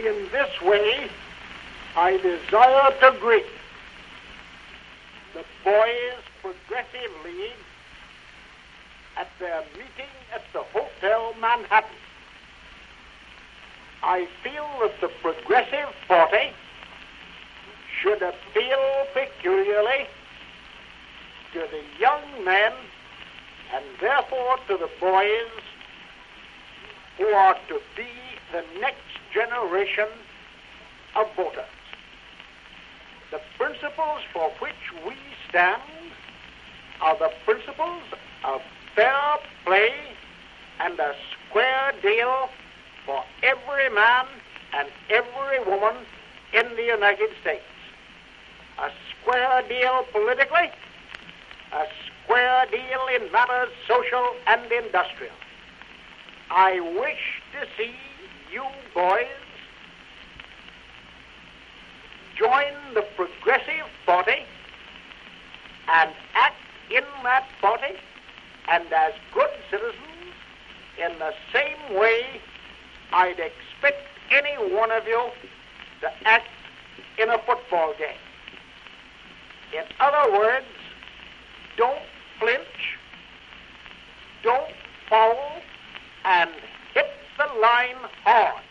In this way, I desire to greet the Boys Progressive League at their meeting at the Hotel Manhattan. I feel that the Progressive Party should appeal peculiarly to the young men and therefore to the boys who are to be the next generation of voters. The principles for which we stand are the principles of fair play and a square deal for every man and every woman in the United States. A square deal politically, a square deal in matters social and industrial. I wish to see you boys join the Progressive Party and act in that party and as good citizens in the same way I'd expect any one of you to act in a football game. In other words, don't flinch, don't foul, and hit the line hard.